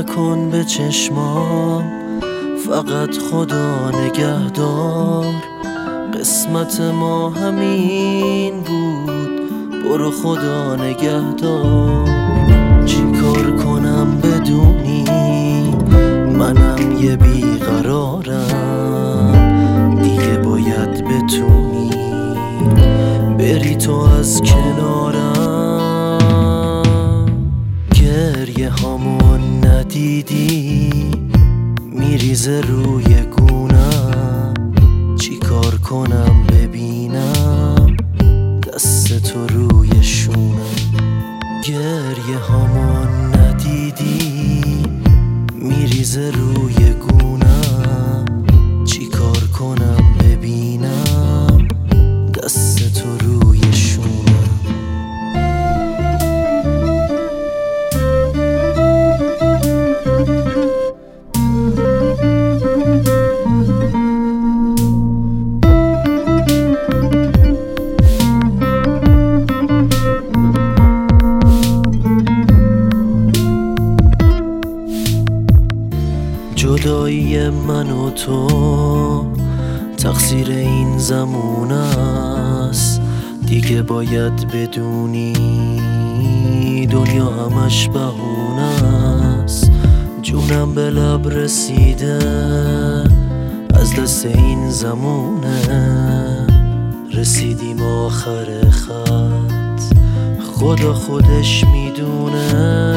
نکن به چشمام، فقط خدا نگهدار. قسمت ما همین بود، برو خدا نگهدار. چی کار کنم بدونی منم یه بیقرارم، دیگه باید بتونی بری تو از کنارم. گریه هامون ندیدی میریزه روی گونم، چی کار کنم ببینم دست تو روی شونم. گریه هامون ندیدی میریزه روی گونم، چی کار کنم ببینم دست تو روی شونم. جدایی من و تو تقصیر این زمون است، دیگه باید بدونی دنیا همش بهونه است. جونم به لب رسیده از دست این زمونه، رسیدیم آخر خط خدا خودش میدونه.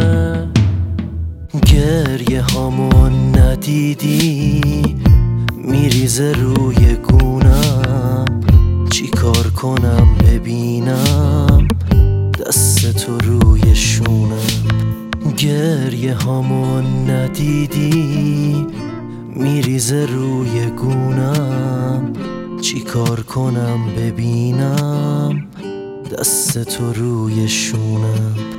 گریه هامون ندیدی میریزه روی گونم، چی کار کنم ببینم دست تو روی شونم. گریه هامون ندیدی میریزه روی گونم، چی کار کنم ببینم دست تو روی شونم.